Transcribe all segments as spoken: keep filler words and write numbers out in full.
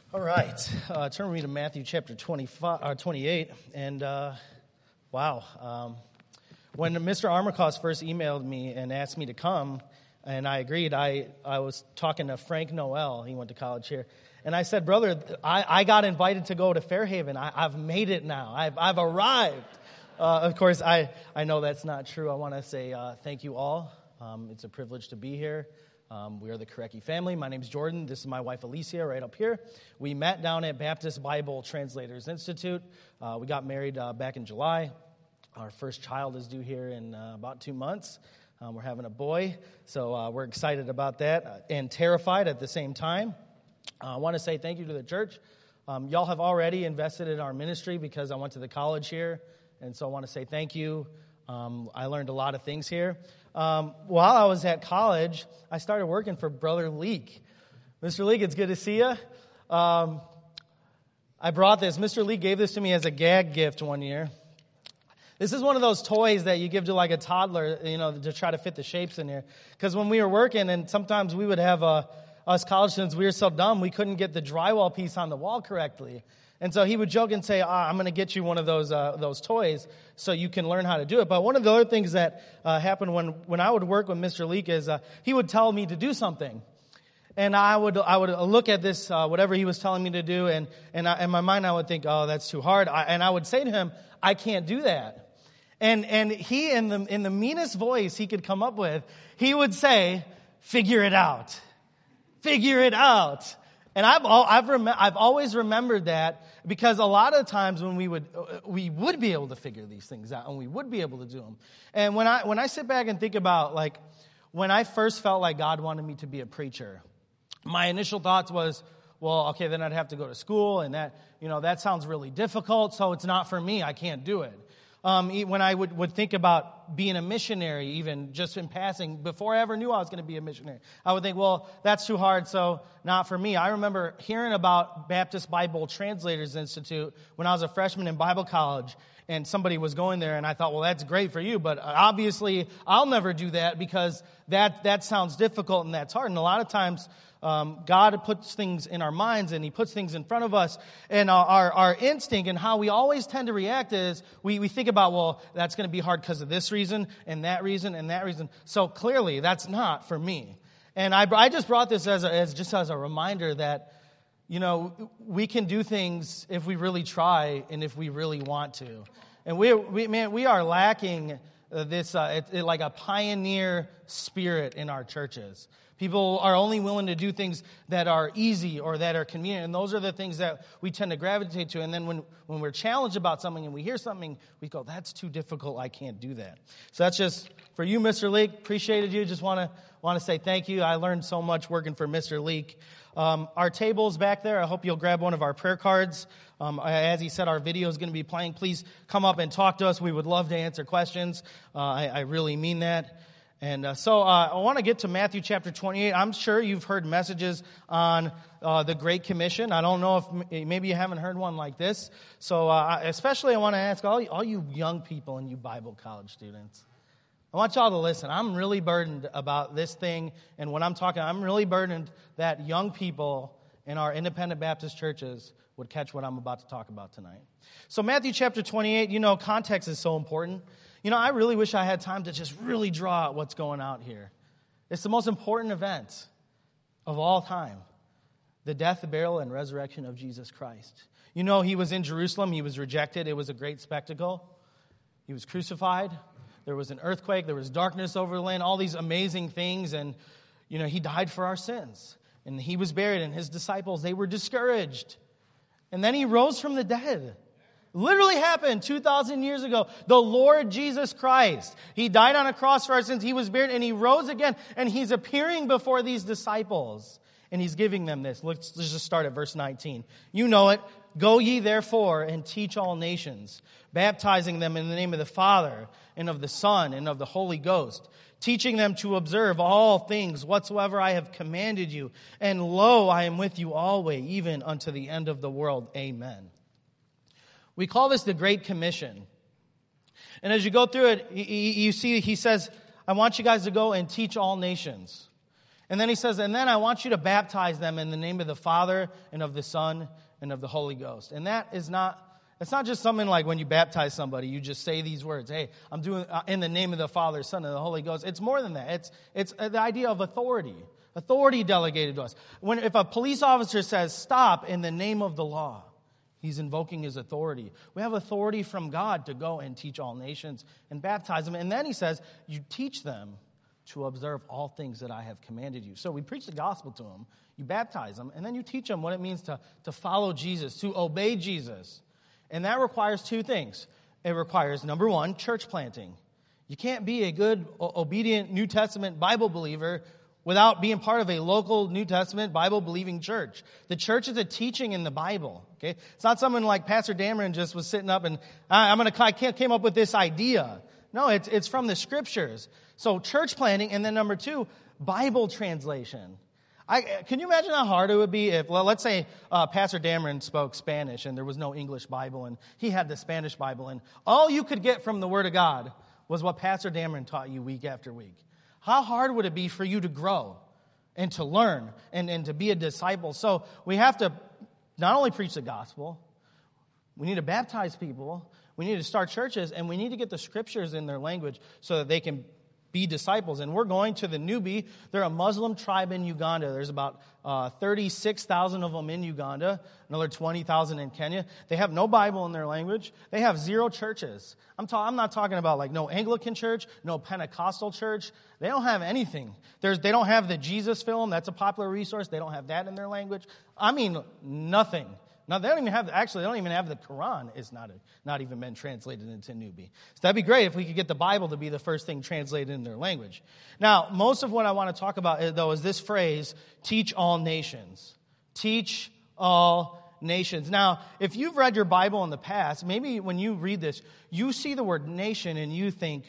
All right, uh, turn with me to Matthew chapter twenty-five, uh, twenty-eight, and uh, wow, um, when Mister Armacost first emailed me and asked me to come, and I agreed, I, I was talking to Frank Noel, he went to college here, and I said, brother, I, I got invited to go to Fairhaven, I, I've made it now, I've, I've arrived. Uh, of course, I, I know that's not true. I want to say uh, thank you all. Um, it's a privilege to be here. Um, we are the Korecki family. My name's Jordan. This is my wife, Alicia, right up here. We met down at Baptist Bible Translators Institute. Uh, we got married uh, back in July. Our first child is due here in uh, about two months. Um, we're having a boy, so uh, we're excited about that uh, and terrified at the same time. Uh, I want to say thank you to the church. Um, y'all have already invested in our ministry because I went to the college here, and so I want to say thank you. Um, I learned a lot of things here. Um, while I was at college, I started working for Brother Leak. Mister Leak, it's good to see you. Um, I brought this. Mister Leak gave this to me as a gag gift one year. This is one of those toys that you give to like a toddler, you know, to try to fit the shapes in here. Because when we were working, and sometimes we would have, uh, us college students, we were so dumb, we couldn't get the drywall piece on the wall correctly. And so he would joke and say, ah, I'm going to get you one of those uh, those toys so you can learn how to do it. But one of the other things that uh, happened when, when I would work with Mister Leak is uh, he would tell me to do something. And I would I would look at this, uh, whatever he was telling me to do, and, and I, in my mind I would think, oh, that's too hard. I, and I would say to him, I can't do that. And and he, in the in the meanest voice he could come up with, he would say, figure it out. Figure it out. And I've all, I've rem- I've always remembered that because a lot of times when we would we would be able to figure these things out and we would be able to do them. And when I when I sit back and think about like when I first felt like God wanted me to be a preacher, my initial thoughts was, well, okay, then I'd have to go to school, and that you know that sounds really difficult, so it's not for me. I can't do it. Um, when I would, would think about being a missionary, even just in passing, before I ever knew I was going to be a missionary, I would think, well, that's too hard, so not for me. I remember hearing about Baptist Bible Translators Institute when I was a freshman in Bible college, and somebody was going there, and I thought, well, that's great for you, but obviously I'll never do that because that, that sounds difficult and that's hard. And a lot of times, Um, God puts things in our minds and He puts things in front of us, and our, our, our instinct and how we always tend to react is we, we think about, well, that's going to be hard because of this reason and that reason and that reason. So clearly that's not for me. And I, I just brought this as, a, as just as a reminder that, you know, we can do things if we really try and if we really want to. And we, we man, we are lacking this, uh, it, it, like a pioneer spirit in our churches. People are only willing to do things that are easy or that are convenient. And those are the things that we tend to gravitate to. And then when, when we're challenged about something and we hear something, we go, that's too difficult. I can't do that. So that's just for you, Mister Leak. Appreciated you. Just want to want to say thank you. I learned so much working for Mister Leak. Um, our table's back there. I hope you'll grab one of our prayer cards. Um, as he said, our video is going to be playing. Please come up and talk to us. We would love to answer questions. Uh, I, I really mean that. And uh, so uh, I want to get to Matthew chapter twenty-eight. I'm sure you've heard messages on uh, the Great Commission. I don't know if m- maybe you haven't heard one like this. So uh, especially I want to ask all, all you young people and you Bible college students. I want y'all to listen. I'm really burdened about this thing. And when I'm talking, I'm really burdened that young people in our independent Baptist churches would catch what I'm about to talk about tonight. So Matthew chapter twenty-eight, you know, context is so important. You know, I really wish I had time to just really draw out what's going out here. It's the most important event of all time. The death, the burial, and resurrection of Jesus Christ. You know, He was in Jerusalem. He was rejected. It was a great spectacle. He was crucified. There was an earthquake. There was darkness over the land. All these amazing things. And, you know, He died for our sins. And He was buried. And His disciples, they were discouraged. And then He rose from the dead. Literally happened two thousand years ago. The Lord Jesus Christ. He died on a cross for our sins. He was buried and He rose again. And He's appearing before these disciples. And He's giving them this. Let's, let's just start at verse nineteen. You know it. Go ye therefore and teach all nations, baptizing them in the name of the Father and of the Son and of the Holy Ghost, teaching them to observe all things whatsoever I have commanded you. And lo, I am with you always, even unto the end of the world. Amen. We call this the Great Commission. And as you go through it, you see he says, I want you guys to go and teach all nations. And then he says, and then I want you to baptize them in the name of the Father and of the Son and of the Holy Ghost. And that is not, it's not just something like when you baptize somebody, you just say these words, hey, I'm doing uh, in the name of the Father, Son, and the Holy Ghost. It's more than that. It's, it's the idea of authority. Authority delegated to us. When, if a police officer says, stop in the name of the law, he's invoking his authority. We have authority from God to go and teach all nations and baptize them. And then he says, you teach them to observe all things that I have commanded you. So we preach the gospel to them, you baptize them, and then you teach them what it means to, to follow Jesus, to obey Jesus. And that requires two things. It requires, number one, church planting. You can't be a good, obedient New Testament Bible believer without being part of a local New Testament Bible-believing church. The church is a teaching in the Bible. Okay, it's not someone like Pastor Dameron just was sitting up and I'm gonna I came up with this idea. No, it's it's from the Scriptures. So church planting, and then number two, Bible translation. I, can you imagine how hard it would be if, well, let's say uh, Pastor Dameron spoke Spanish and there was no English Bible and he had the Spanish Bible and all you could get from the Word of God was what Pastor Dameron taught you week after week. How hard would it be for you to grow and to learn and, and to be a disciple? So we have to not only preach the gospel, we need to baptize people, we need to start churches, and we need to get the Scriptures in their language so that they can be disciples. And we're going to the Nubi. They're a Muslim tribe in Uganda. There's about uh, thirty-six thousand of them in Uganda, another twenty thousand in Kenya. They have no Bible in their language. They have zero churches. I'm, ta- I'm not talking about like no Anglican church, no Pentecostal church. They don't have anything. There's, they don't have the Jesus film. That's a popular resource. They don't have that in their language. I mean, nothing. Now, they don't even have, actually, they don't even have the Quran. It's not, a, not even been translated into Nubi. So that'd be great if we could get the Bible to be the first thing translated in their language. Now, most of what I want to talk about, though, is this phrase, teach all nations. Teach all nations. Now, if you've read your Bible in the past, maybe when you read this, you see the word nation and you think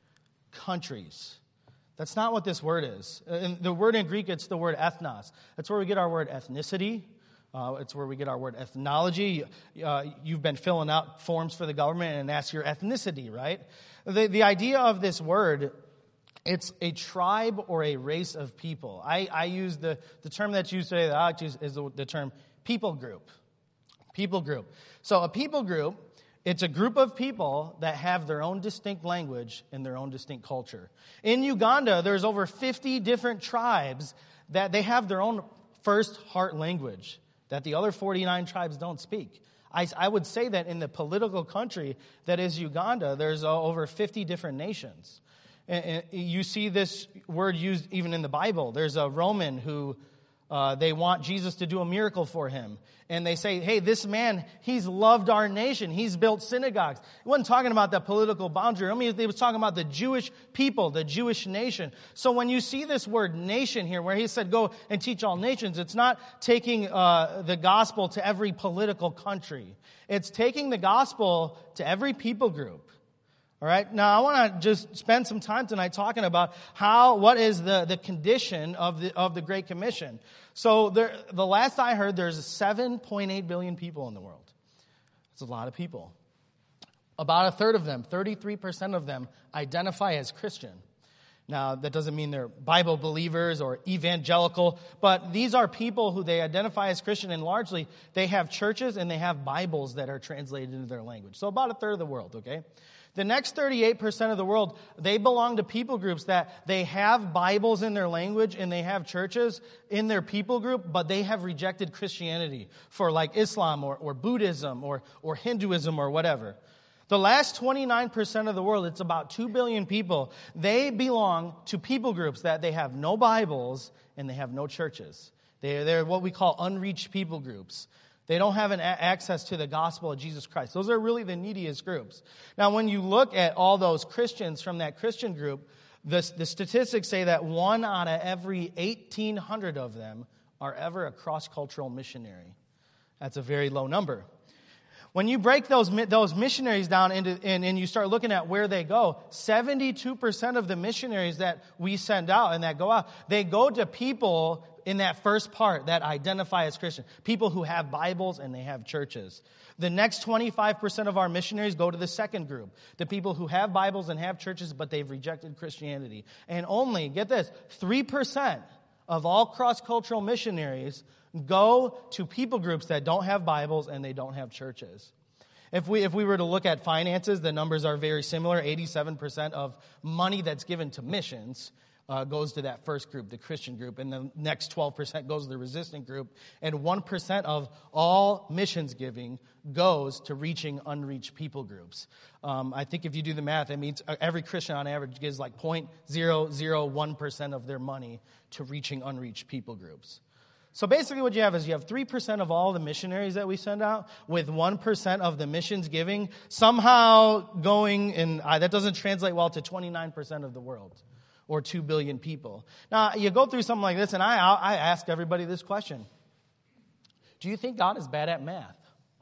countries. That's not what this word is. And the word in Greek, it's the word ethnos. That's where we get our word ethnicity. Uh, it's where we get our word ethnology. Uh, you've been filling out forms for the government and ask your ethnicity, right? The, the idea of this word, it's a tribe or a race of people. I, I use the, the term that's used today that I like to use is the, the term people group. People group. So a people group, it's a group of people that have their own distinct language and their own distinct culture. In Uganda, there's over fifty different tribes that they have their own first heart language that the other forty-nine tribes don't speak. I, I would say that in the political country that is Uganda, there's uh, over fifty different nations. And, and you see this word used even in the Bible. There's a Roman who uh, they want Jesus to do a miracle for him. And they say, hey, this man, he's loved our nation. He's built synagogues. He wasn't talking about the political boundary. I mean, he was talking about the Jewish people, the Jewish nation. So when you see this word nation here, where he said, go and teach all nations, it's not taking uh, the gospel to every political country. It's taking the gospel to every people group. All right. Now, I want to just spend some time tonight talking about how, what is the, the condition of the of the Great Commission. So, there, the last I heard, there's seven point eight billion people in the world. That's a lot of people. About a third of them, thirty-three percent of them, identify as Christian. Now, that doesn't mean they're Bible believers or evangelical, but these are people who they identify as Christian, and largely they have churches and they have Bibles that are translated into their language. So, about a third of the world, okay? The next thirty-eight percent of the world, they belong to people groups that they have Bibles in their language and they have churches in their people group, but they have rejected Christianity for like Islam or, or Buddhism or, or Hinduism or whatever. The last twenty-nine percent of the world, it's about two billion people, they belong to people groups that they have no Bibles and they have no churches. They're, they're what we call unreached people groups. They don't have an a- access to the gospel of Jesus Christ. Those are really the neediest groups. Now, when you look at all those Christians from that Christian group, the, the statistics say that one out of every eighteen hundred of them are ever a cross-cultural missionary. That's a very low number. When you break those those missionaries down into and, and you start looking at where they go, seventy-two percent of the missionaries that we send out and that go out, they go to people in that first part that identify as Christian. People who have Bibles and they have churches. The next twenty-five percent of our missionaries go to the second group. The people who have Bibles and have churches, but they've rejected Christianity. And only, get this, three percent of all cross-cultural missionaries go to people groups that don't have Bibles and they don't have churches. If we if we were to look at finances, the numbers are very similar. eighty-seven percent of money that's given to missions uh, goes to that first group, the Christian group, and the next twelve percent goes to the resistant group, and one percent of all missions giving goes to reaching unreached people groups. Um, I think if you do the math, it means every Christian on average gives like zero point zero zero one percent of their money to reaching unreached people groups. So basically what you have is you have three percent of all the missionaries that we send out, with one percent of the missions giving somehow going, and uh, that doesn't translate well to twenty-nine percent of the world, or two billion people. Now, you go through something like this, and I, I ask everybody this question. Do you think God is bad at math?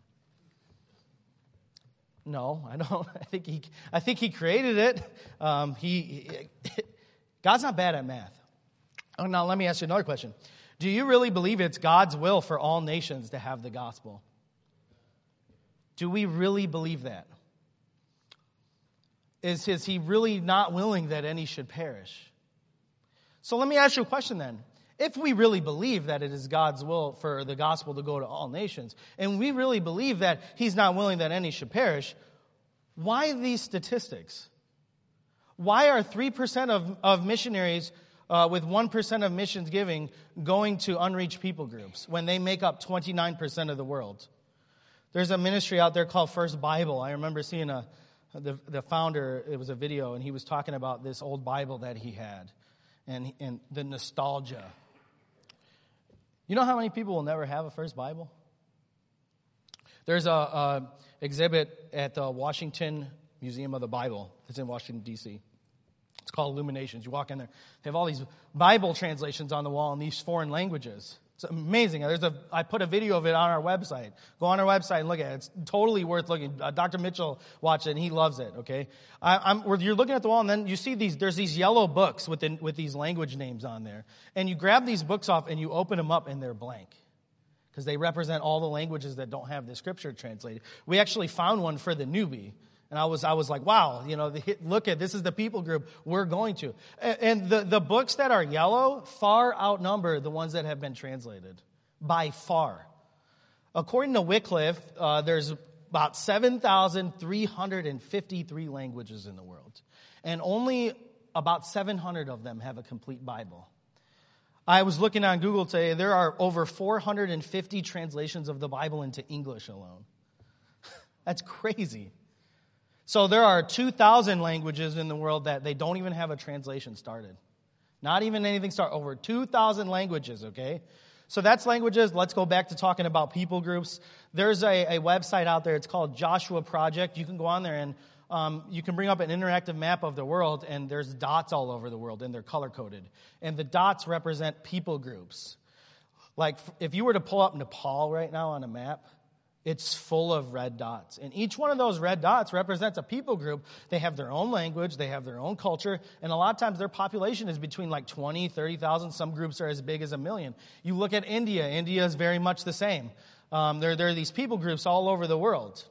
No, I don't. I think he, I think he created it. Um, he, he God's not bad at math. Oh, now, let me ask you another question. Do you really believe it's God's will for all nations to have the gospel? Do we really believe that? Is, is he really not willing that any should perish? So let me ask you a question then. If we really believe that it is God's will for the gospel to go to all nations, and we really believe that he's not willing that any should perish, why these statistics? Why are three percent of, of missionaries Uh, with one percent of missions giving going to unreached people groups when they make up twenty-nine percent of the world? There's a ministry out there called First Bible. I remember seeing a the, the founder, it was a video, and he was talking about this old Bible that he had and, and the nostalgia. You know how many people will never have a First Bible? There's a, a exhibit at the Washington Museum of the Bible. It's in Washington, D C It's called Illuminations. You walk in there, they have all these Bible translations on the wall in these foreign languages. It's amazing. There's a, I put a video of it on our website. Go on our website and look at it. It's totally worth looking. Uh, Doctor Mitchell watched it, and he loves it, okay? I, I'm, you're looking at the wall, and then you see these, there's these yellow books with, the, with these language names on there. And you grab these books off, and you open them up, and they're blank, because they represent all the languages that don't have the scripture translated. We actually found one for the newbie. And I was I was like, wow, you know, the, look at, this is the people group we're going to. And, and the, the books that are yellow far outnumber the ones that have been translated, by far. According to Wycliffe, uh, there's about seven thousand three hundred fifty-three languages in the world. And only about seven hundred of them have a complete Bible. I was looking on Google today, there are over four hundred fifty translations of the Bible into English alone. That's crazy. So there are two thousand languages in the world that they don't even have a translation started. Not even anything started. Over two thousand languages, okay? So that's languages. Let's go back to talking about people groups. There's a, a website out there. It's called Joshua Project. You can go on there and um, you can bring up an interactive map of the world, and there's dots all over the world, and they're color-coded. And the dots represent people groups. Like if you were to pull up Nepal right now on a map, it's full of red dots. And each one of those red dots represents a people group. They have their own language. They have their own culture. And a lot of times their population is between like twenty, thirty thousand. Some groups are as big as a million. You look at India. India is very much the same. Um, there, there are these people groups all over the world.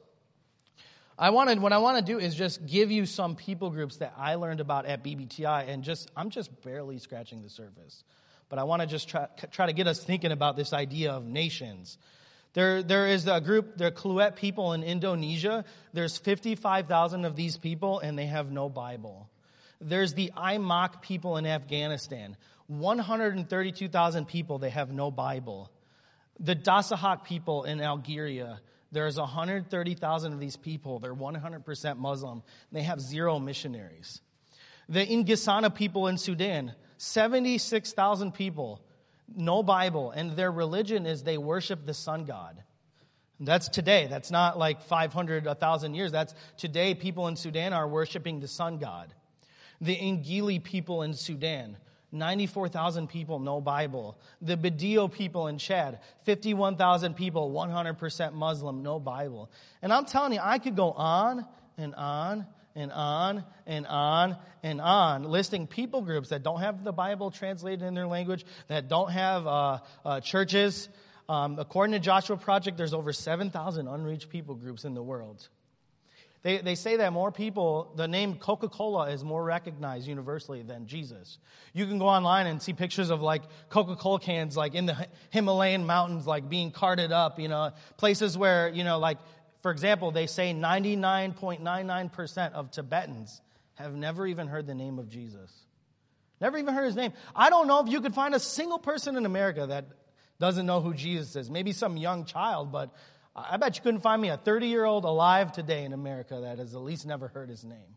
I wanted, what I want to do is just give you some people groups that I learned about at B B T I. And just I'm just barely scratching the surface. But I want to just try, try to get us thinking about this idea of nations. There, there is a group, the Kluet people in Indonesia. There's fifty-five thousand of these people, and they have no Bible. There's the Aimaq people in Afghanistan. one hundred thirty-two thousand people, they have no Bible. The Dasahak people in Algeria. There's one hundred thirty thousand of these people. They're one hundred percent Muslim. They have zero missionaries. The Ingisana people in Sudan. seventy-six thousand people. No Bible, and their religion is they worship the sun god. That's today. That's not like five hundred, one thousand years. That's today people in Sudan are worshiping the sun god. The Ngili people in Sudan, ninety-four thousand people, no Bible. The Badio people in Chad, fifty-one thousand people, one hundred percent Muslim, no Bible. And I'm telling you, I could go on and on and on and on and on, listing people groups that don't have the Bible translated in their language, that don't have uh, uh, churches. Um, according to Joshua Project, there's over seven thousand unreached people groups in the world. They they say that more people, the name Coca-Cola is more recognized universally than Jesus. You can go online and see pictures of like Coca-Cola cans like in the Himalayan mountains like being carted up, you know, places where, you know, like, for example, they say ninety-nine point nine nine percent of Tibetans have never even heard the name of Jesus. Never even heard his name. I don't know if you could find a single person in America that doesn't know who Jesus is. Maybe some young child, but I bet you couldn't find me a thirty-year-old alive today in America that has at least never heard his name.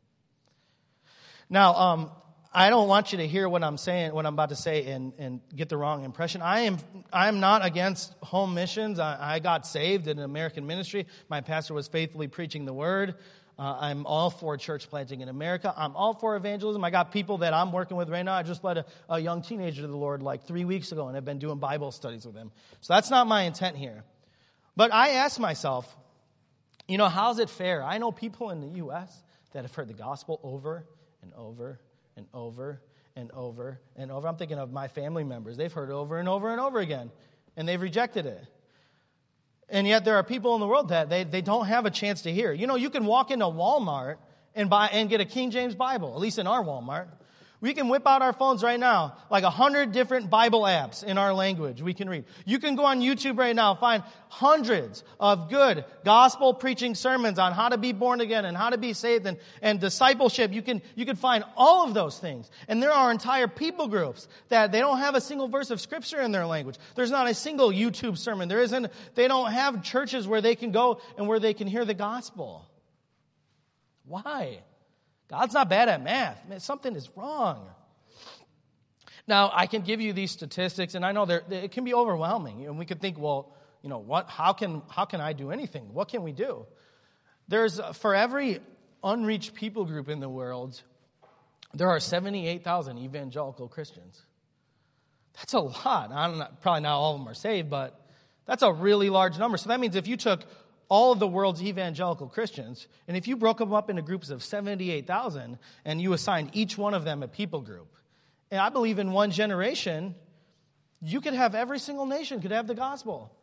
Now, um, I don't want you to hear what I'm saying, what I'm about to say, and, and get the wrong impression. I am I am not against home missions. I, I got saved in an American ministry. My pastor was faithfully preaching the word. Uh, I'm all for church planting in America. I'm all for evangelism. I got people that I'm working with right now. I just led a, a young teenager to the Lord like three weeks ago, and I've been doing Bible studies with him. So that's not my intent here. But I ask myself, you know, how's it fair? I know people in the U S that have heard the gospel over and over and over and over and over. I'm thinking of my family members. They've heard it over and over and over again, and they've rejected it. And yet there are people in the world that they, they don't have a chance to hear. You know, you can walk into Walmart and buy and get a King James Bible, at least in our Walmart. We can whip out our phones right now, like a hundred different Bible apps in our language we can read. You can go on YouTube right now, find hundreds of good gospel preaching sermons on how to be born again and how to be saved and, and discipleship. You can, you can find all of those things. And there are entire people groups that they don't have a single verse of scripture in their language. There's not a single YouTube sermon. There isn't, they don't have churches where they can go and where they can hear the gospel. Why? God's not bad at math. Man, something is wrong. Now, I can give you these statistics, and I know it can be overwhelming. And we could think, well, you know, what? How can how can I do anything? What can we do? There's for every unreached people group in the world, there are seventy-eight thousand evangelical Christians. That's a lot. I'm not, probably not all of them are saved, but that's a really large number. So that means if you took all of the world's evangelical Christians, and if you broke them up into groups of seventy-eight thousand and you assigned each one of them a people group, and I believe in one generation, you could have every single nation could have the gospel.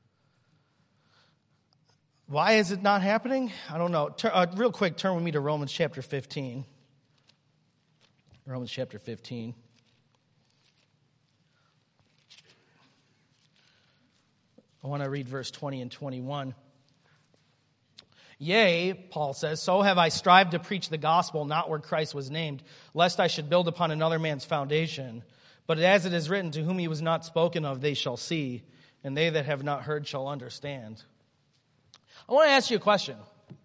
Why is it not happening? I don't know. Tur- uh, real quick, turn with me to Romans chapter fifteen. Romans chapter fifteen. I want to read verse twenty and twenty-one. Yea, Paul says, so have I strived to preach the gospel not where Christ was named, lest I should build upon another man's foundation. But as it is written, to whom he was not spoken of, they shall see, and they that have not heard shall understand. I want to ask you a question.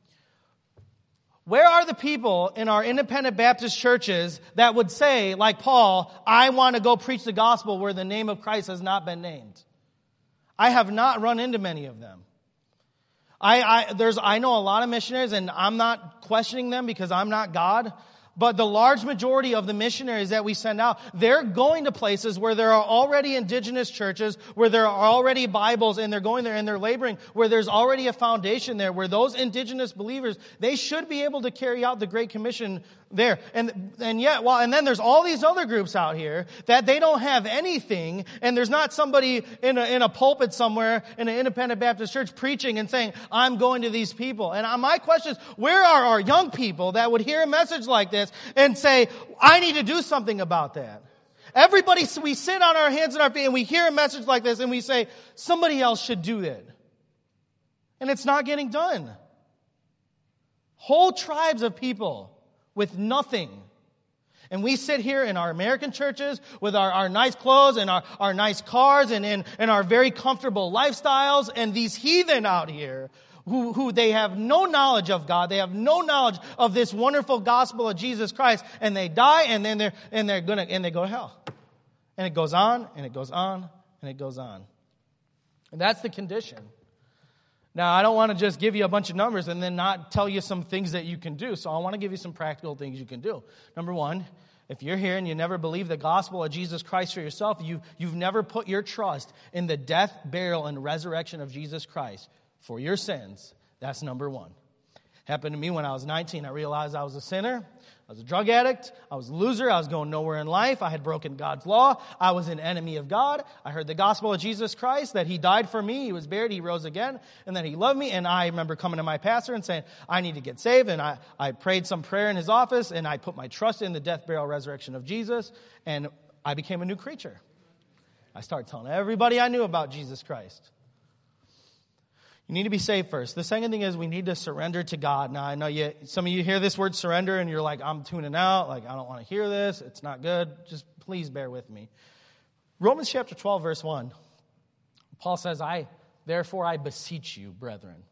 Where are the people in our independent Baptist churches that would say, like Paul, I want to go preach the gospel where the name of Christ has not been named? I have not run into many of them. I, I, there's, I know a lot of missionaries, and I'm not questioning them because I'm not God. But the large majority of the missionaries that we send out, they're going to places where there are already indigenous churches, where there are already Bibles, and they're going there and they're laboring, where there's already a foundation there, where those indigenous believers, they should be able to carry out the Great Commission there. And and yet, well, and then there's all these other groups out here that they don't have anything, and there's not somebody in a, in a pulpit somewhere in an independent Baptist church preaching and saying, I'm going to these people. And my question is, where are our young people that would hear a message like this and say, I need to do something about that? Everybody, we sit on our hands and our feet and we hear a message like this and we say, somebody else should do it. And it's not getting done. Whole tribes of people with nothing. And we sit here in our American churches with our, our nice clothes and our, our nice cars and, and, and our very comfortable lifestyles, and these heathen out here who, who they have no knowledge of God. They have no knowledge of this wonderful gospel of Jesus Christ, and they die, and then they're, and they're gonna, and they go to hell. And it goes on, and it goes on, and it goes on. And that's the condition. Now, I don't want to just give you a bunch of numbers and then not tell you some things that you can do. So I want to give you some practical things you can do. Number one, if you're here and you never believe the gospel of Jesus Christ for yourself, you, you've never put your trust in the death, burial, and resurrection of Jesus Christ for your sins, that's number one. Happened to me when I was nineteen. I realized I was a sinner. I was a drug addict. I was a loser. I was going nowhere in life. I had broken God's law. I was an enemy of God. I heard the gospel of Jesus Christ, that he died for me. He was buried. He rose again. And that he loved me. And I remember coming to my pastor and saying, I need to get saved. And I, I prayed some prayer in his office. And I put my trust in the death, burial, resurrection of Jesus. And I became a new creature. I started telling everybody I knew about Jesus Christ. You need to be saved first. The second thing is we need to surrender to God. Now, I know you, some of you hear this word surrender and you're like, I'm tuning out. Like, I don't want to hear this. It's not good. Just please bear with me. Romans chapter twelve, verse one. Paul says, I, therefore I beseech you, brethren.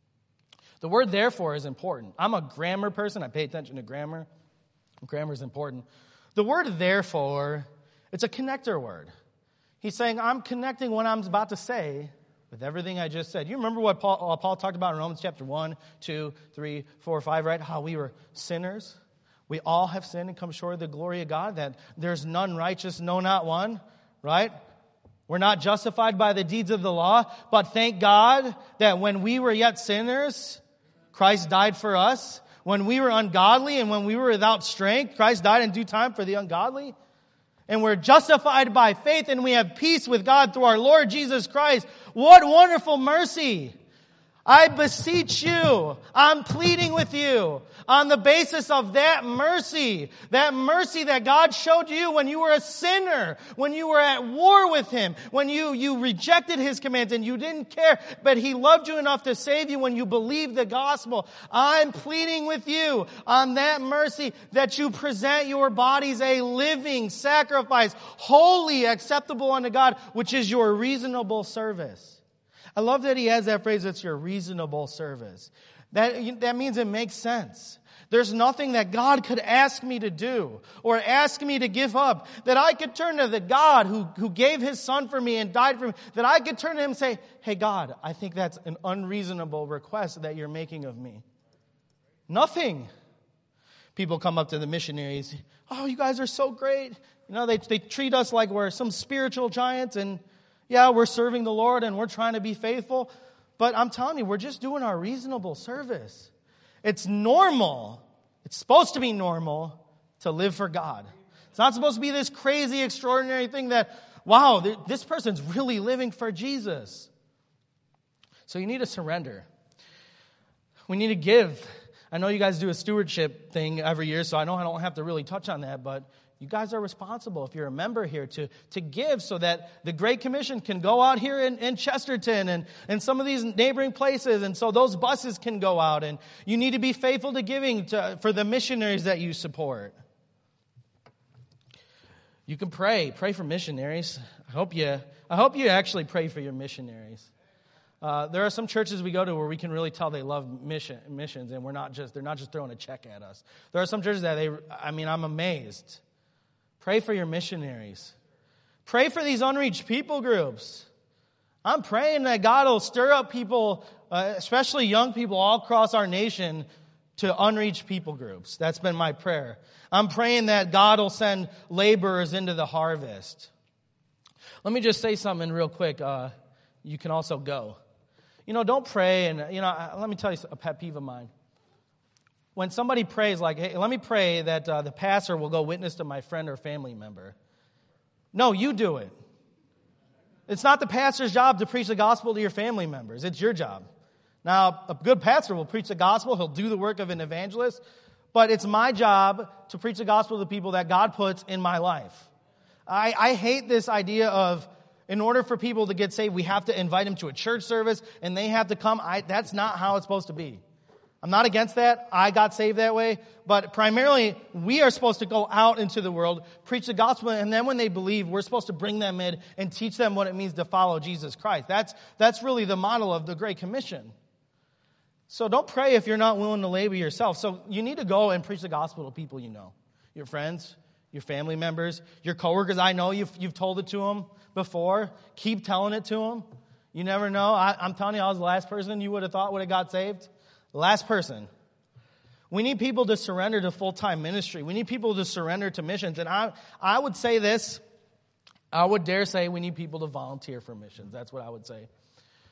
The word therefore is important. I'm a grammar person. I pay attention to grammar. Grammar is important. The word therefore, it's a connector word. He's saying, I'm connecting what I'm about to say with everything I just said. You remember what Paul, uh, Paul talked about in Romans chapter one, two, three, four, five, right? How we were sinners. We all have sinned and come short of the glory of God, that there's none righteous, no, not one, right? We're not justified by the deeds of the law, but thank God that when we were yet sinners, Christ died for us. When we were ungodly and when we were without strength, Christ died in due time for the ungodly. And we're justified by faith and we have peace with God through our Lord Jesus Christ. What wonderful mercy. I beseech you, I'm pleading with you on the basis of that mercy, that mercy that God showed you when you were a sinner, when you were at war with Him, when you, you rejected His commands and you didn't care, but He loved you enough to save you when you believed the gospel. I'm pleading with you on that mercy that you present your bodies a living sacrifice, holy, acceptable unto God, which is your reasonable service. I love that he has that phrase, it's your reasonable service. That, that means it makes sense. There's nothing that God could ask me to do or ask me to give up, that I could turn to the God who, who gave His Son for me and died for me, that I could turn to Him and say, hey God, I think that's an unreasonable request that you're making of me. Nothing. People come up to the missionaries, oh, you guys are so great. You know, they, they treat us like we're some spiritual giants, and yeah, we're serving the Lord and we're trying to be faithful. But I'm telling you, we're just doing our reasonable service. It's normal. It's supposed to be normal to live for God. It's not supposed to be this crazy, extraordinary thing that, wow, th- this person's really living for Jesus. So you need to surrender. We need to give. I know you guys do a stewardship thing every year, so I know I don't have to really touch on that, but you guys are responsible, if you're a member here, to, to give so that the Great Commission can go out here in, in Chesterton and, and some of these neighboring places. And so those buses can go out. And you need to be faithful to giving to, for the missionaries that you support. You can pray. Pray for missionaries. I hope you, I hope you actually pray for your missionaries. Uh, there are some churches we go to where we can really tell they love mission, missions, and we're not just, they're not just throwing a check at us. There are some churches that they, I mean, I'm amazed. Pray for your missionaries. Pray for these unreached people groups. I'm praying that God will stir up people, uh, especially young people all across our nation, to unreached people groups. That's been my prayer. I'm praying that God will send laborers into the harvest. Let me just say something real quick. Uh, you can also go. You know, don't pray and, you know, let me tell you a pet peeve of mine. When somebody prays like, hey, let me pray that uh, the pastor will go witness to my friend or family member. No, you do it. It's not the pastor's job to preach the gospel to your family members. It's your job. Now, a good pastor will preach the gospel. He'll do the work of an evangelist. But it's my job to preach the gospel to the people that God puts in my life. I, I hate this idea of, in order for people to get saved, we have to invite them to a church service and they have to come. I, that's not how it's supposed to be. I'm not against that. I got saved that way. But primarily, we are supposed to go out into the world, preach the gospel, and then when they believe, we're supposed to bring them in and teach them what it means to follow Jesus Christ. That's, that's really the model of the Great Commission. So don't pray if you're not willing to labor yourself. So you need to go and preach the gospel to people you know. Your friends, your family members, your coworkers. I know you've, you've told it to them before. Keep telling it to them. You never know. I, I'm telling you, I was the last person you would have thought would have got saved. Last person. We need people to surrender to full-time ministry. We need people to surrender to missions. And I, I would say this. I would dare say we need people to volunteer for missions. That's what I would say.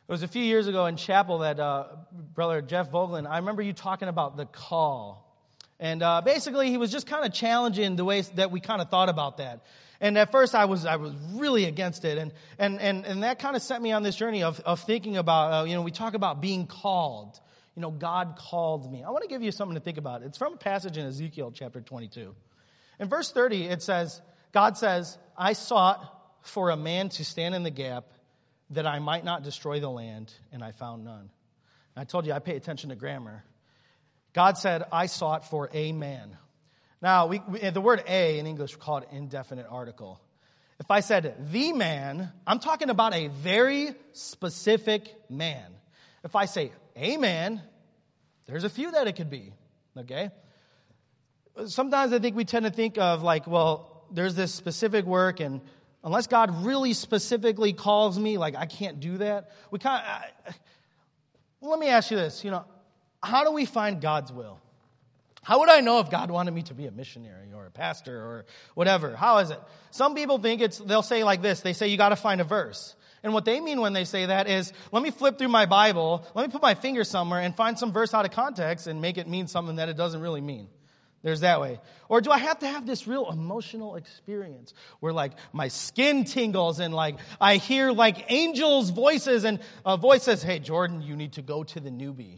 It was a few years ago in chapel that uh, Brother Jeff Vogelin, I remember you talking about the call. And uh, basically, he was just kind of challenging the ways that we kind of thought about that. And at first, I was I was really against it. And and and, and that kind of set me on this journey of, of thinking about, uh, you know, we talk about being called. You know, God called me. I want to give you something to think about. It's from a passage in Ezekiel chapter twenty-two. In verse thirty, it says, God says, I sought for a man to stand in the gap that I might not destroy the land, and I found none. And I told you I pay attention to grammar. God said, I sought for a man. Now, we, we, the word a in English, we call it indefinite article. If I said the man, I'm talking about a very specific man. If I say a man, there's a few that it could be, okay? Sometimes I think we tend to think of like, well, there's this specific work, and unless God really specifically calls me, like I can't do that. We kind of, well, let me ask you this, you know, how do we find God's will? How would I know if God wanted me to be a missionary or a pastor or whatever? How is it? Some people think it's, they'll say like this, they say you got to find a verse. And what they mean when they say that is, let me flip through my Bible, let me put my finger somewhere and find some verse out of context and make it mean something that it doesn't really mean. There's that way. Or do I have to have this real emotional experience where like my skin tingles and like I hear like angels' voices and a voice says, hey, Jordan, you need to go to the newbie.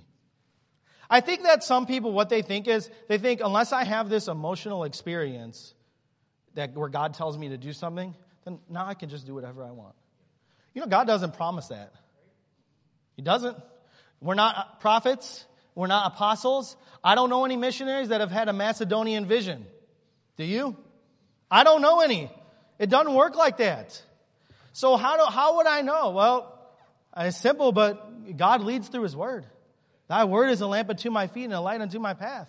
I think that some people, what they think is, they think unless I have this emotional experience that where God tells me to do something, then now I can just do whatever I want. You know, God doesn't promise that. He doesn't. We're not prophets. We're not apostles. I don't know any missionaries that have had a Macedonian vision. Do you? I don't know any. It doesn't work like that. So how do how would I know? Well, it's simple, but God leads through His Word. Thy word is a lamp unto my feet and a light unto my path.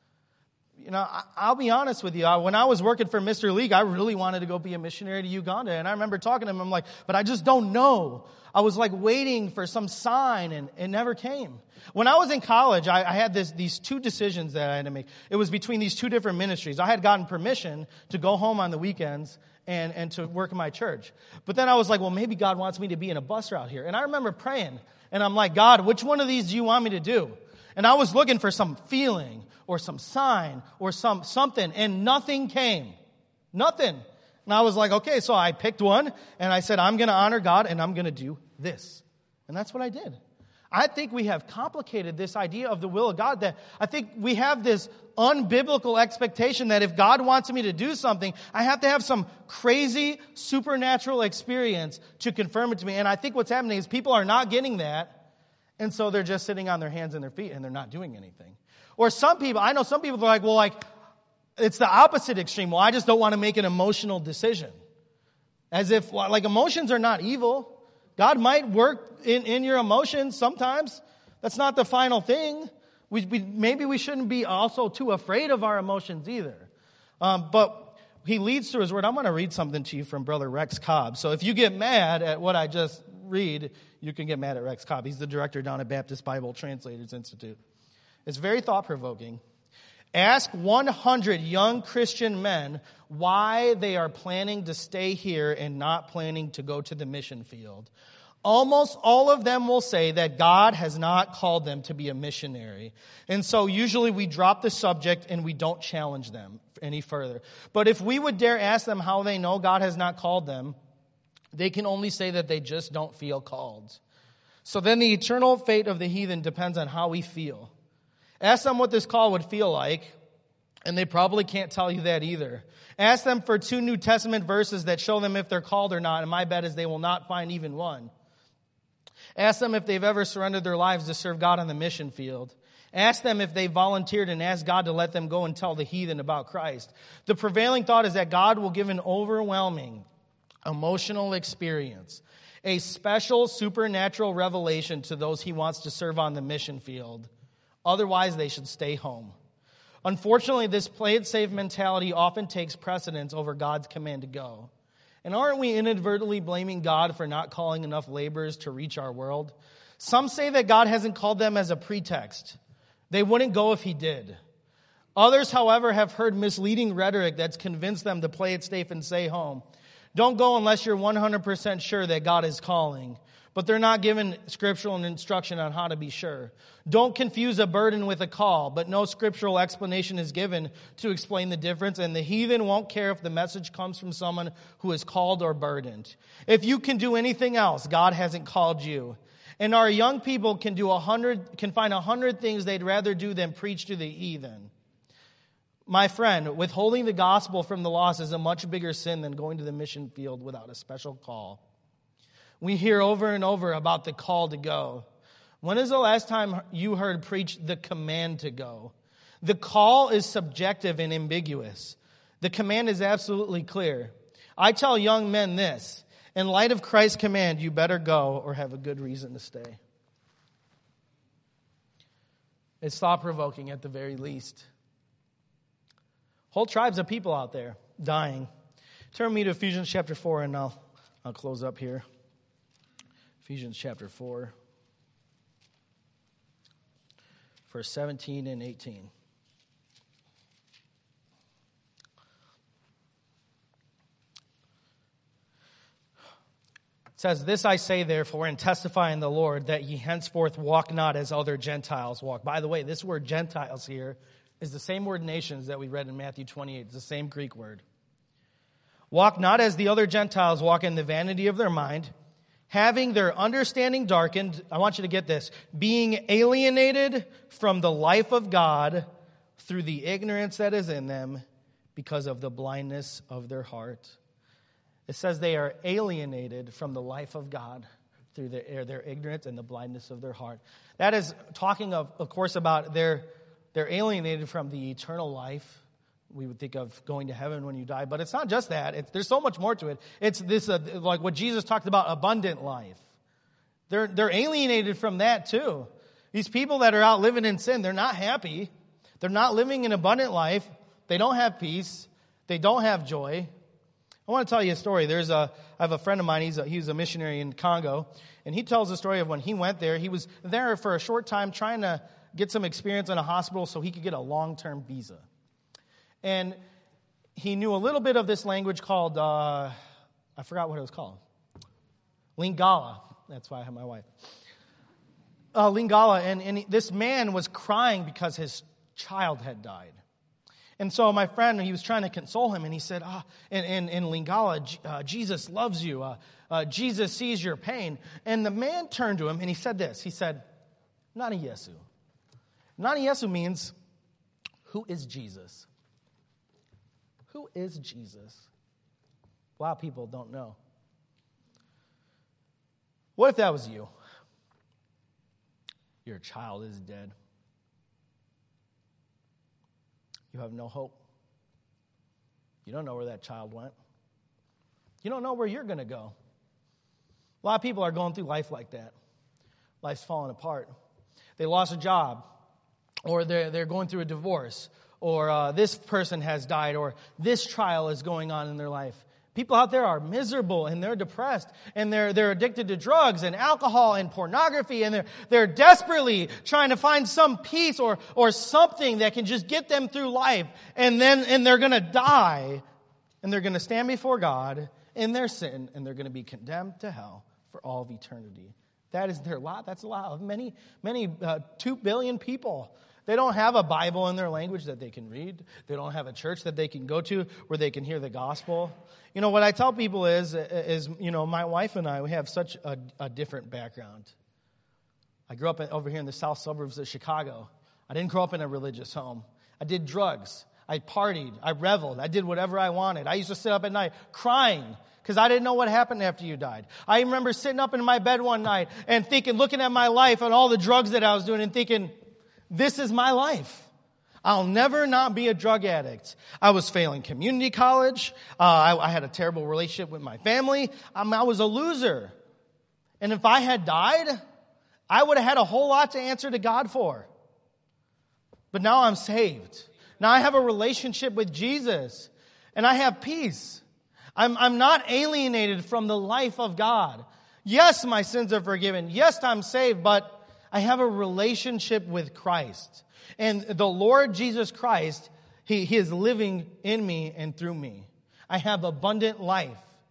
You know, I, I'll be honest with you. I, when I was working for Mister League, I really wanted to go be a missionary to Uganda. And I remember talking to him, I'm like, but I just don't know. I was like waiting for some sign and it never came. When I was in college, I, I had this, these two decisions that I had to make. It was between these two different ministries. I had gotten permission to go home on the weekends and, and to work in my church. But then I was like, well, maybe God wants me to be in a bus route here. And I remember praying. And I'm like, God, which one of these do you want me to do? And I was looking for some feeling or some sign or some something, and nothing came. Nothing. And I was like, okay, so I picked one, and I said, I'm going to honor God, and I'm going to do this. And that's what I did. I think we have complicated this idea of the will of God, that I think we have this unbiblical expectation that if God wants me to do something, I have to have some crazy supernatural experience to confirm it to me. And I think what's happening is people are not getting that, and so they're just sitting on their hands and their feet and they're not doing anything. Or some people, I know some people are like, well, like, it's the opposite extreme. Well, I just don't want to make an emotional decision. As if, like, emotions are not evil. God might work in, in your emotions sometimes. That's not the final thing. We, we, maybe we shouldn't be also too afraid of our emotions either. Um, but He leads through His Word. I'm going to read something to you from Brother Rex Cobb. So if you get mad at what I just read, you can get mad at Rex Cobb. He's the director down at Baptist Bible Translators Institute. It's very thought-provoking. Ask one hundred young Christian men why they are planning to stay here and not planning to go to the mission field. Almost all of them will say that God has not called them to be a missionary. And so usually we drop the subject and we don't challenge them any further. But if we would dare ask them how they know God has not called them, they can only say that they just don't feel called. So then the eternal fate of the heathen depends on how we feel. Ask them what this call would feel like, and they probably can't tell you that either. Ask them for two New Testament verses that show them if they're called or not, and my bet is they will not find even one. Ask them if they've ever surrendered their lives to serve God on the mission field. Ask them if they volunteered and asked God to let them go and tell the heathen about Christ. The prevailing thought is that God will give an overwhelming emotional experience, a special supernatural revelation to those He wants to serve on the mission field. Otherwise, they should stay home. Unfortunately, this play it safe mentality often takes precedence over God's command to go. And aren't we inadvertently blaming God for not calling enough laborers to reach our world? Some say that God hasn't called them as a pretext. They wouldn't go if He did. Others, however, have heard misleading rhetoric that's convinced them to play it safe and stay home. Don't go unless you're one hundred percent sure that God is calling. but they're not given scriptural instruction on how to be sure. Don't confuse a burden with a call, but no scriptural explanation is given to explain the difference, and the heathen won't care if the message comes from someone who is called or burdened. If you can do anything else, God hasn't called you. And our young people can do a hundred, can find a hundred things they'd rather do than preach to the heathen. My friend, withholding the gospel from the lost is a much bigger sin than going to the mission field without a special call. We hear over and over about the call to go. When is the last time you heard preach the command to go? The call is subjective and ambiguous. The command is absolutely clear. I tell young men this: in light of Christ's command, you better go or have a good reason to stay. It's thought-provoking at the very least. Whole tribes of people out there dying. Turn me to Ephesians chapter four, and I'll, I'll close up here. Ephesians chapter four, verse seventeen and eighteen. It says, "This I say therefore, and testify in the Lord, that ye henceforth walk not as other Gentiles walk." By the way, this word Gentiles here is the same word nations that we read in Matthew twenty-eight. It's the same Greek word. "Walk not as the other Gentiles walk in the vanity of their mind, having their understanding darkened," I want you to get this, "being alienated from the life of God through the ignorance that is in them because of the blindness of their heart." It says they are alienated from the life of God through their, their ignorance and the blindness of their heart. That is talking, of, of course, about their they're alienated from the eternal life. We would think of going to heaven when you die, but it's not just that. It's, there's so much more to it. It's this, uh, like what Jesus talked about, abundant life. They're they're alienated from that too. These people that are out living in sin, they're not happy. They're not living an abundant life. They don't have peace. They don't have joy. I want to tell you a story. There's a I have a friend of mine. He's a, he's a missionary in Congo, and he tells the story of when he went there. He was there for a short time trying to get some experience in a hospital so he could get a long-term visa. And he knew a little bit of this language called, uh, I forgot what it was called. Lingala. That's why I have my wife. Uh, Lingala. And, and this man was crying because his child had died. And so my friend, he was trying to console him, and he said, ah, in, in, in Lingala, uh, Jesus loves you. Uh, uh, Jesus sees your pain. And the man turned to him, and he said this. He said, "Nani Yesu." Nani Yesu means, who is Jesus? Who is Jesus? A lot of people don't know. What if that was you? Your child is dead. You have no hope. You don't know where that child went. You don't know where you're going to go. A lot of people are going through life like that. Life's falling apart. They lost a job, or they're, they're going through a divorce, or uh, this person has died, or this trial is going on in their life. People out there are miserable, and they're depressed, and they're they're addicted to drugs and alcohol and pornography, and they're they're desperately trying to find some peace or or something that can just get them through life, and then and they're going to die, and they're going to stand before God in their sin, and they're going to be condemned to hell for all of eternity. That is their lot. That's a lot of many many uh, two billion people. They don't have a Bible in their language that they can read. They don't have a church that they can go to where they can hear the gospel. You know, what I tell people is, is you know, my wife and I, we have such a, a different background. I grew up in, over here in the south suburbs of Chicago. I didn't grow up in a religious home. I did drugs. I partied. I reveled. I did whatever I wanted. I used to sit up at night crying because I didn't know what happened after you died. I remember sitting up in my bed one night and thinking, looking at my life and all the drugs that I was doing and thinking, this is my life. I'll never not be a drug addict. I was failing community college. Uh, I, I had a terrible relationship with my family. Um, I was a loser. And if I had died, I would have had a whole lot to answer to God for. But now I'm saved. Now I have a relationship with Jesus. And I have peace. I'm, I'm not alienated from the life of God. Yes, my sins are forgiven. Yes, I'm saved, but I have a relationship with Christ. And the Lord Jesus Christ, he, he is living in me and through me. I have abundant life.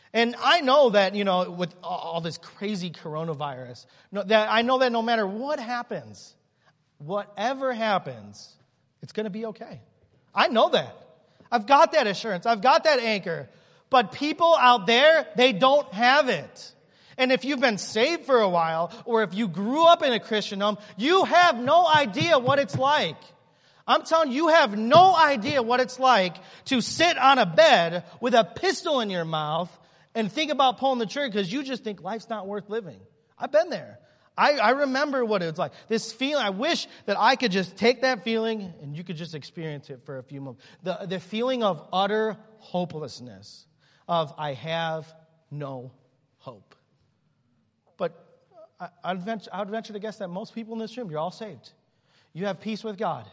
And I know that, you know, with all this crazy coronavirus, no, that I know that no matter what happens, whatever happens, it's going to be okay. I know that. I've got that assurance. I've got that anchor. But people out there, they don't have it. And if you've been saved for a while, or if you grew up in a Christian home, you have no idea what it's like. I'm telling you, you have no idea what it's like to sit on a bed with a pistol in your mouth and think about pulling the trigger because you just think life's not worth living. I've been there. I, I remember what it was like. This feeling, I wish that I could just take that feeling and you could just experience it for a few moments. The, the feeling of utter hopelessness, of I have no hope. But I, I'd, venture, I would venture to guess that most people in this room, you're all saved. You have peace with God.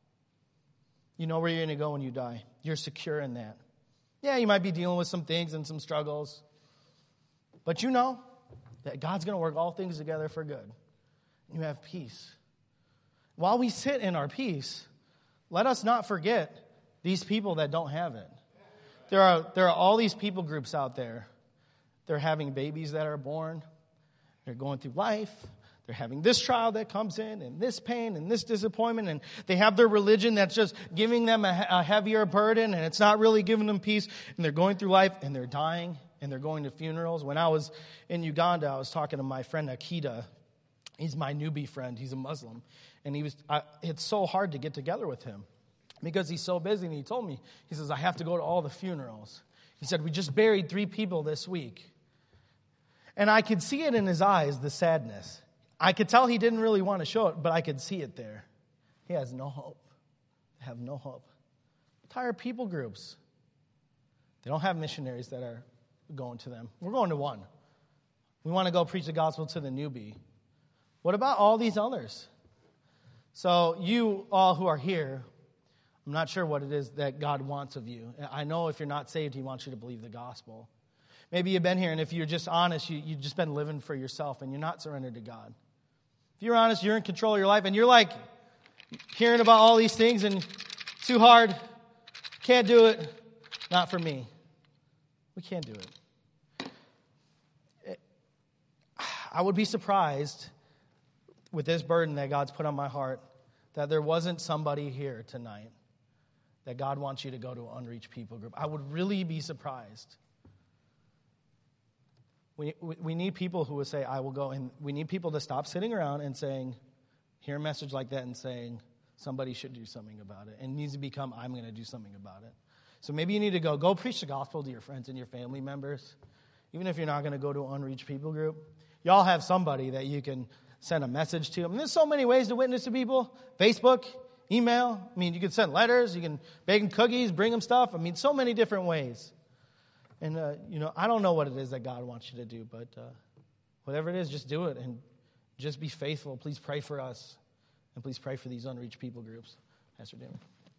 You know where you're going to go when you die. You're secure in that. Yeah, you might be dealing with some things and some struggles. But you know that God's going to work all things together for good. You have peace. While we sit in our peace, let us not forget these people that don't have it. There are, there are all these people groups out there. They're having babies that are born. They're going through life. They're having this trial that comes in and this pain and this disappointment. And they have their religion that's just giving them a, a heavier burden. And it's not really giving them peace. And they're going through life and they're dying and they're going to funerals. When I was in Uganda, I was talking to my friend Akita. He's my newbie friend. He's a Muslim. And he was. I, it's so hard to get together with him because he's so busy. And he told me, he says, I have to go to all the funerals. He said, we just buried three people this week. And I could see it in his eyes, the sadness. I could tell he didn't really want to show it, but I could see it there. He has no hope. They have no hope. Entire people groups. They don't have missionaries that are going to them. We're going to one. We want to go preach the gospel to the newbie. What about all these others? So you all who are here, I'm not sure what it is that God wants of you. I know if you're not saved, he wants you to believe the gospel. Maybe you've been here, and if you're just honest, you, you've just been living for yourself, and you're not surrendered to God. If you're honest, you're in control of your life, and you're like hearing about all these things, and too hard, can't do it, not for me. We can't do it. it. I would be surprised with this burden that God's put on my heart that there wasn't somebody here tonight that God wants you to go to an unreached people group. I would really be surprised. We, we need people who would say, I will go. And we need people to stop sitting around and saying, hear a message like that and saying, somebody should do something about it. And it needs to become, I'm going to do something about it. So maybe you need to go. Go preach the gospel to your friends and your family members. Even if you're not going to go to an unreached people group. Y'all have somebody that you can send a message to. I mean, there's so many ways to witness to people. Facebook, email. I mean, you can send letters. You can bake them cookies, bring them stuff. I mean, so many different ways. And, uh, you know, I don't know what it is that God wants you to do, but uh, whatever it is, just do it and just be faithful. Please pray for us, and please pray for these unreached people groups. Pastor Damon.